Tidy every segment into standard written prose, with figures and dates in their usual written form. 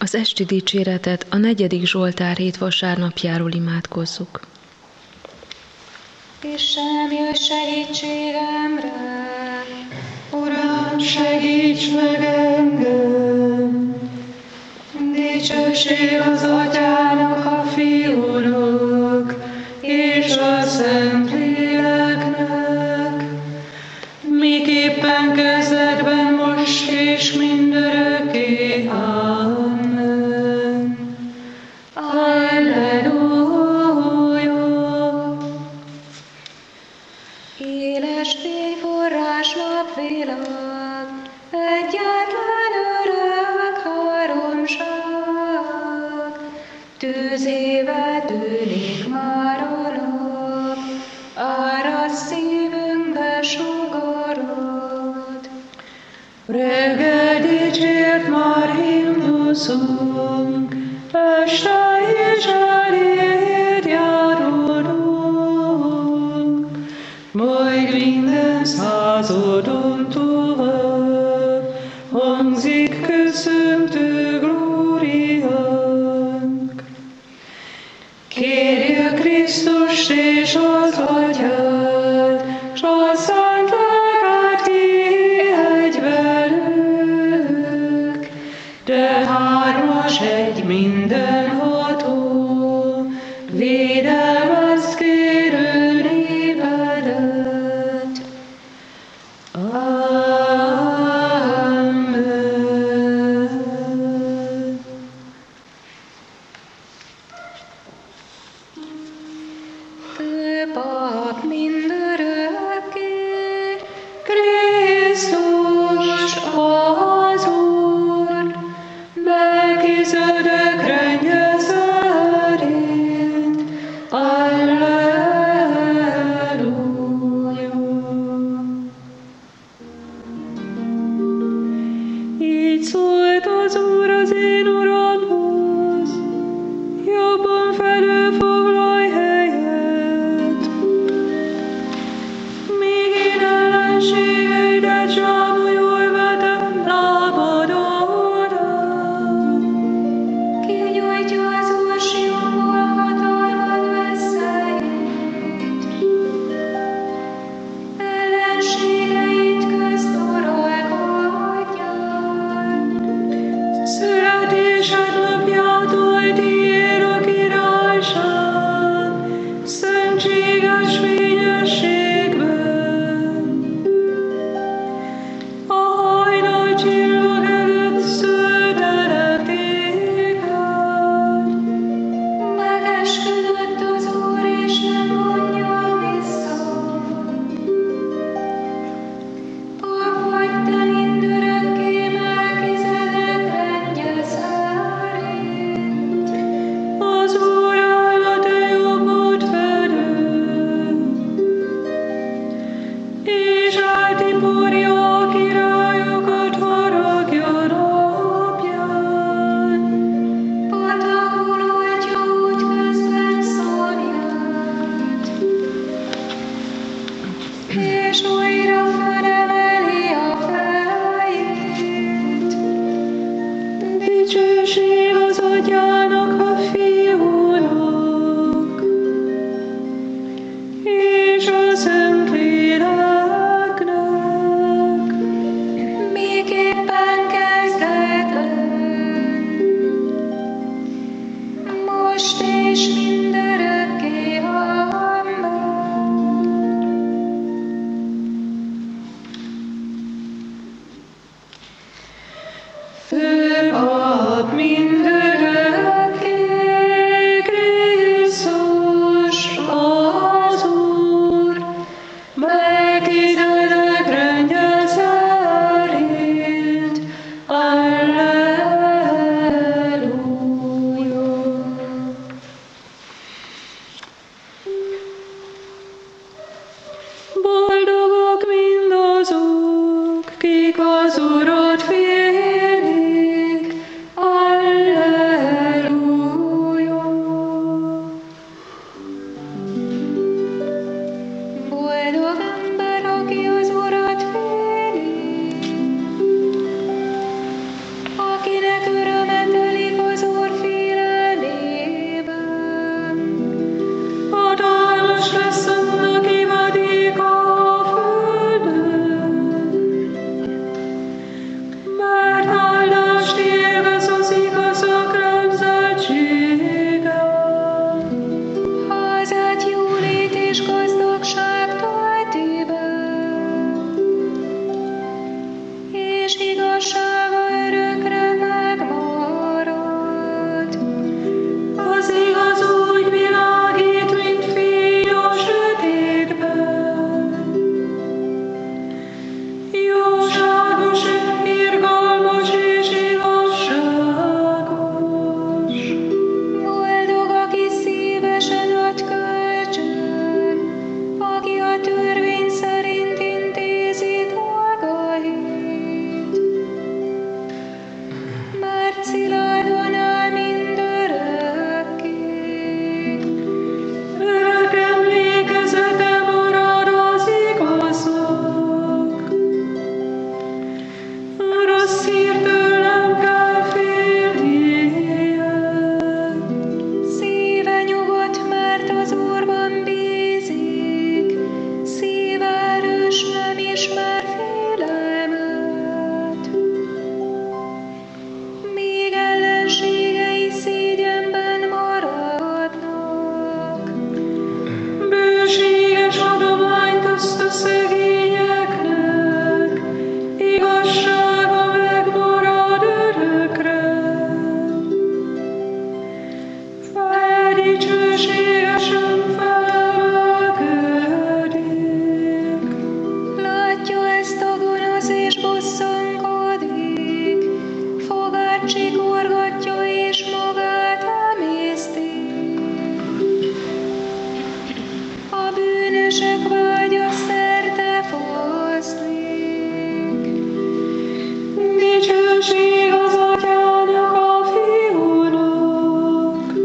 Az esti dicséretet a 4. Zsoltár hét vasárnapjáról imádkozzuk. Istenem, jöjj segítségemre! Uram, segíts meg engem! Dicsőség az Atyának, a Fiúnak és a Szentléleknek, miképpen kezdetben, most és mindörökké. Amen. Alleluja! Éles fényforrás napvilág, egyetlen örök háromság, tűzével tűnik már a nap, árad szívünkbe sugarod. Reggel dicsért már himnuszunk, este is eléd járulunk, majd minden századon tovább hangzik köszöntő glóriánk. Kérjük Krisztust és az Atyát, s a Szent Lelket élj velük, de hármas egy mindenható, védelmezd kérő népedet. Amen. Főpap mindörökké, Krisztus az Úr, Melchizedek rendje szerint. Alleluja. Így szólt az Úr az én Uramhoz, jobban felülfoglalj helyet, míg én ellenségeidet zsámolyul vetem lábadon. kigyújtja az Úr Sionból hatalmad veszélyét, ellenségeit közt uralkodjál. Születésed napjától tiéd a királyság, szentséges fényességben. A hajnal csillag előtt szőlelek téged. Megesküdött az Úr, és nem vonja vissza. Pap vagy te mindörökké, Melchizedek rendje szerint. Az Úr áll a te jobbod felől, és eltiporja a királyokat haragja napján. Patakul oltja útközben szarját, és újra felemeli a fejét. Dicsőség az Atyának, a Fiúnak és a Szentléleknek, Miképpen kezdetben, most és mindörökké. Amen. Főpap mindörökké. csikorgatja és magát emészti. A bűnösök vágya szerte foszlik. Dicsőség az Atyának, a Fiúnak,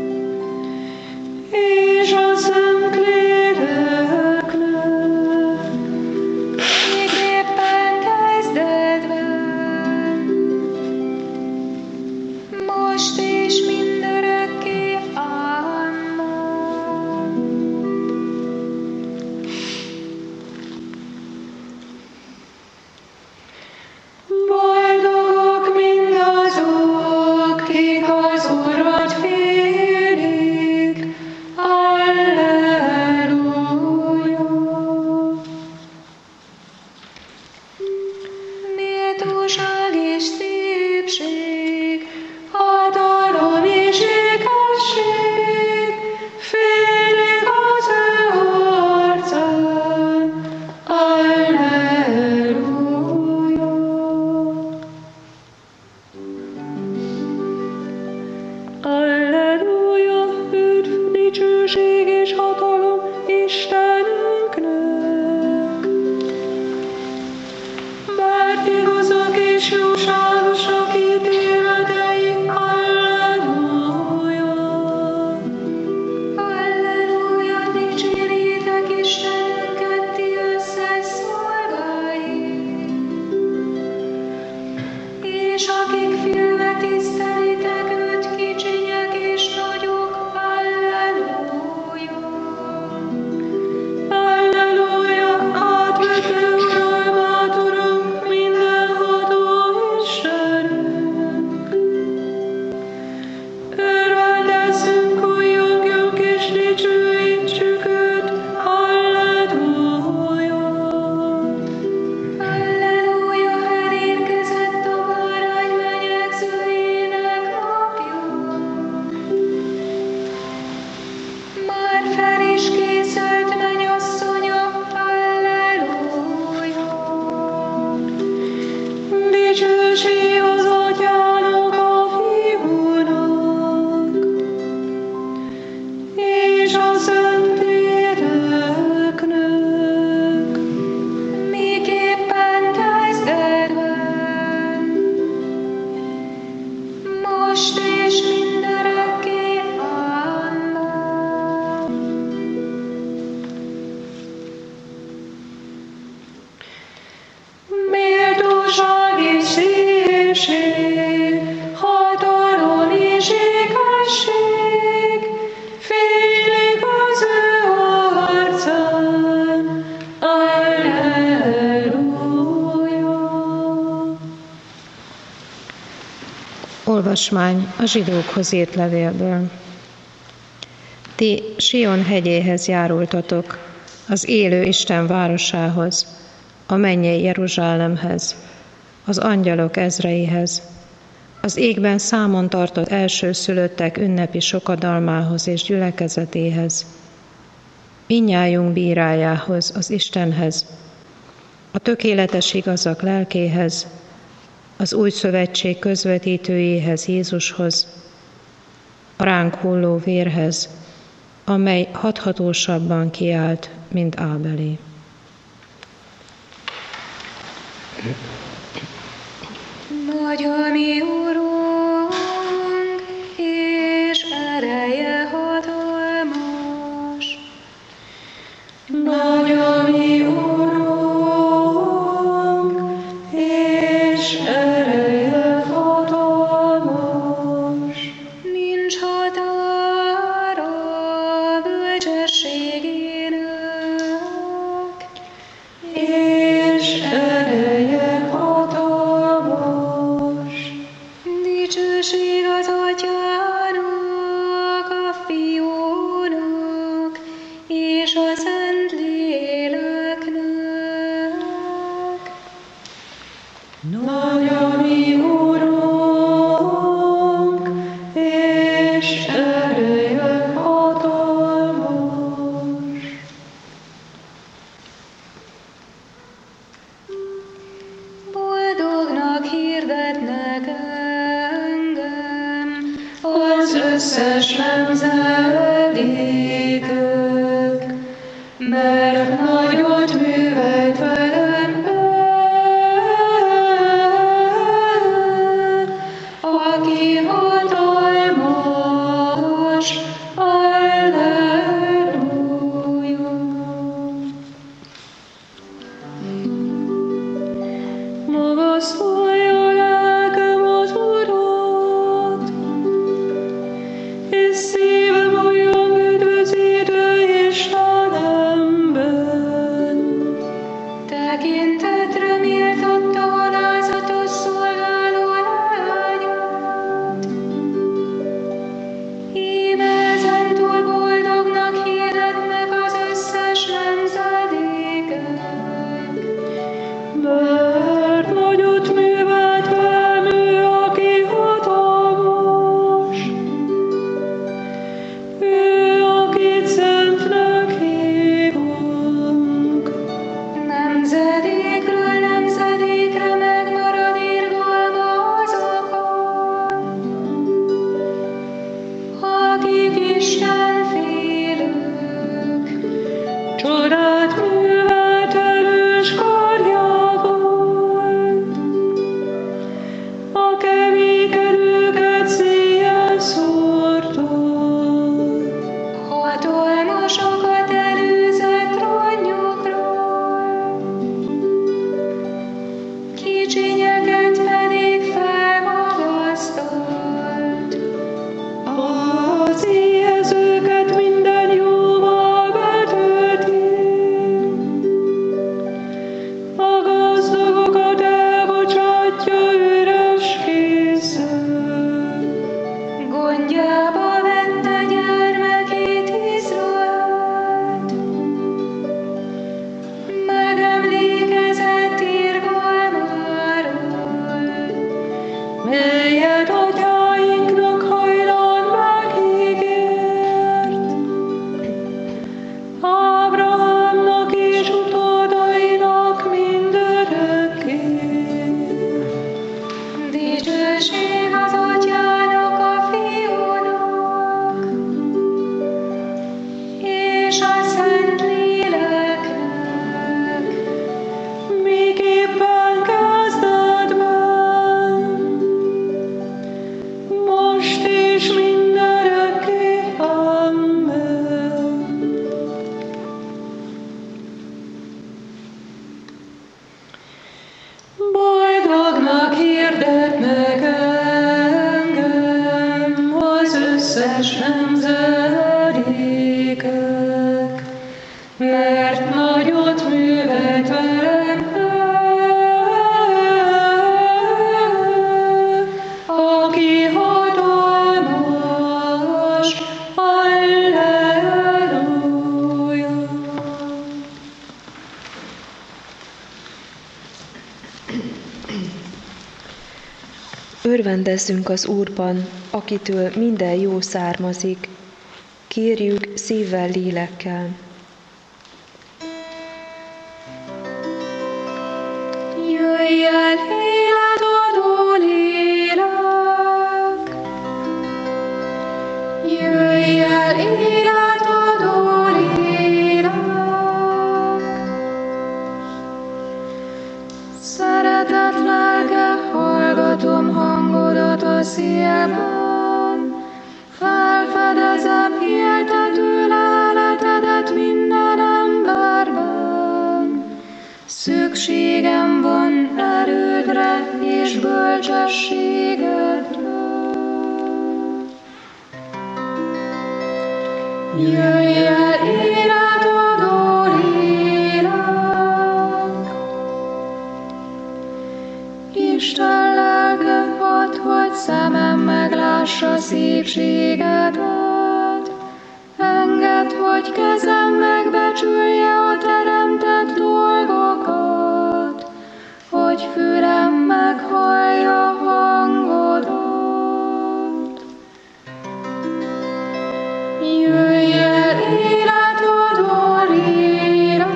és a Szentléleknek. Még éppen kezdetben, most és mindörökké. Amen. Boldogok mindazok, kik az Urat félik. Alleluja! Méltóság és szépség, Hatalom és ékesség, félik az ő arcán. Alleluja! Alleluja! Üdv, dicsőség és hatalom Istenünknek! Mert igazak és jóságosak ítéleteik. Alleluja! Alleluja, dicsérjétek Istenünket, ti összes szolgái, és akik félve tisztelitek őt, kicsinyek és nagyok. Alleluja! Alleluja! Átvető uralmát, Urunk, mindenható Istenünk. Örvendezzünk, újjongjunk és dicsőítsük őt. Alleluja! Alleluja, elérkezett a bárány menyegzőjének napja. Már fel is készült mennyasszonya. Alleluja! Dicsőség az Atyának, a Fiúnak, és a Szentléleknek. Miképpen kezdetben, most és mindörökké. Amen. Méltóság és szépség, hatalom és ékesség, félik az ő arcán. Alleluja! Olvasmány a zsidókhoz írt levélből. Ti Sion hegyéhez járultatok, az élő Isten városához, a mennyei Jeruzsálemhez, az angyalok ezreihez, az égben számon tartott elsőszülöttek ünnepi sokadalmához és gyülekezetéhez, mindnyájunk bírájához, az Istenhez, a tökéletes igazak lelkéhez, az új szövetség közvetítőjéhez, Jézushoz, a ránk hulló vérhez, amely hathatósabban kiállt, mint Ábelé. Nagy a mi Urunk, és ereje hatalmas. Nagy a mi Urunk, és ereje hatalmas. Nincs határa bölcsességének, És ereje hatalmas. dicsőség az Atyának, a Fiúnak, és a Szentléleknek. Nagy a mi Urunk, és ereje hatalmas. Boldognak hirdetnek el összes nemzedékük, mert nagyot művelt velem aki hatalmas, Alleluja. Magasztalja lelkem az Urat, és szívem olyan üdvözítő Istenemben. Tekintetre méltatta alázatos szolgáló lányát. Íme ezentúl boldognak hirdetnek az összes nemzedékek. Mert nagyot művelt velem ő, aki hatalmas, ő, akit szentnek hívunk. Nemzedékről nemzedékre megmarad irgalma azokon, akik Istenfélők. Csodát művelt erős karjával, a kemény erőket széjjel szórta. Hatalmasokat előzött trónjukról, kicsinyeket pedig felmagasztalt. Az éhezőket minden jóval betölti, a gazdagokat elbocsátja üres kézzel. Gondjába vette gyermekét Izraelt, megemlékezett irgalmáról, Melyet atyáinknak hajlan megígért, Ábrahámnak és utódainak mindörökké. dicsőség az Atyának, a Fiúnak, és a Szentléleknek, Miképpen kezdetben, most és mindörökké. Amen. boldognak hirdetnek engem az összes nemzedékek, mert nagyot művelt velem aki hatalmas, Alleluja. Örvendezzünk az Úrban, akitől minden jó származik. Kérjük szívvel, lélekkel. Jöjj el, életadó lélek! Jöjj el, életadó lélek! Szeretett lelke, hallgatom hangodat a szívben, felfedezem hihetető leletedet minden emberben. Szükségem van erődre és bölcsességedre. Jöjj el, életadó lélek! Isten lelke, add, hogy szemem meglássa szépségedet. Engedd, hogy kezem megbecsülje a teremtett dolgokat, hogy fülem meghallja hangodat. Jöjj el, életadó lélek!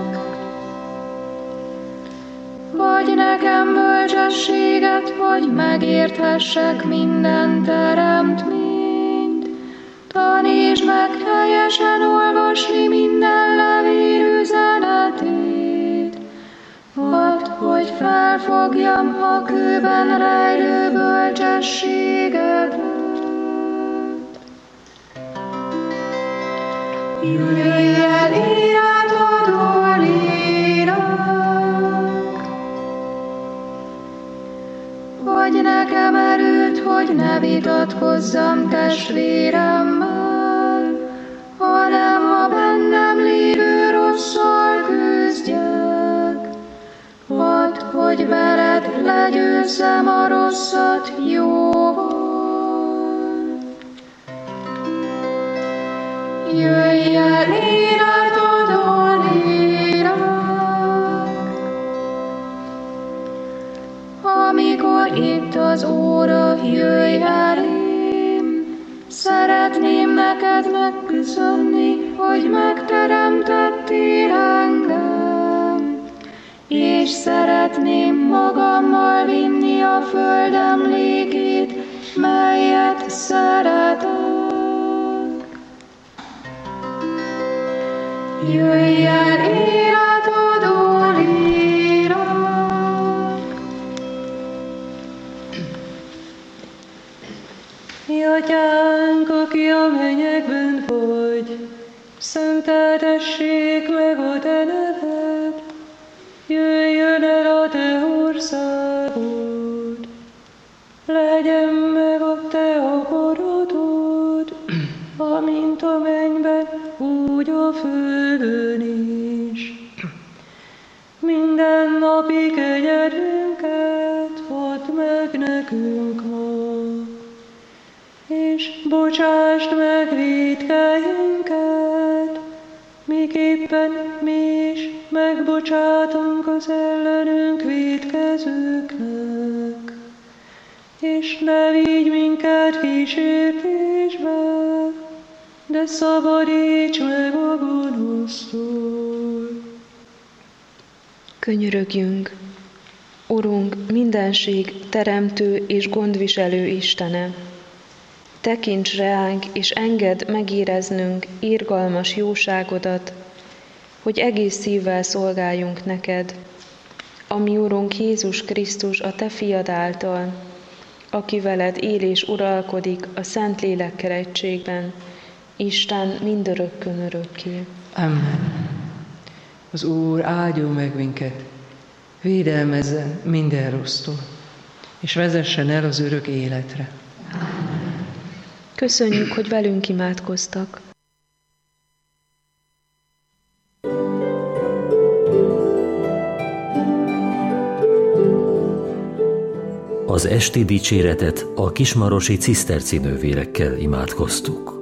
Adj nekem bölcsességet, hogy megérthessek minden teremtményt. Tanítsd meg helyesen olvasni minden levél üzenetét. Add, hogy felfogjam a kőben rejlő bölcsességedet. Jöjj el, életadó lélek! Adj nekem erőt, hogy ne vitatkozzam testvéremmel, hanem a bennem lévő rosszal küzdjek. Add, hogy veled legyőzzem a rosszat jóval. Jöjj el, életadó lélek! Amikor itt az óra, jöjj elém, szeretném neked megköszönni, hogy megteremtettél engem, és szeretném magammal vinni a föld emlékét, melyet szeretek. Jöjj el, életadó lélek! Mi Atyánk, aki a mennyekben vagy, szenteltessék meg a te neved, jöjjön el a te országod, legyen meg a te akaratod, amint a mennyben, úgy a földön is. Minden napi kenyerünket add meg nekünk ma, és bocsásd meg vétkeinket, miképpen mi is megbocsátunk az ellenünk vétkezőknek. És ne vigy minket kísértésbe, de szabadíts meg a gonosztól. Könyörögjünk, Urunk, mindenség teremtő és gondviselő Istene! Tekints reánk, és engedd megéreznünk irgalmas jóságodat, hogy egész szívvel szolgáljunk neked, ami Urunk Jézus Krisztus a te fiad által, aki veled él és uralkodik a Szentlélekkel egységben, Isten mindörökkön örökké. Amen. Az Úr áldjon meg minket, védelmezzen minden rossztól, és vezessen el az örök életre. Köszönjük, hogy velünk imádkoztak. Az esti dicséretet a kismarosi ciszterci nővérekkel imádkoztuk.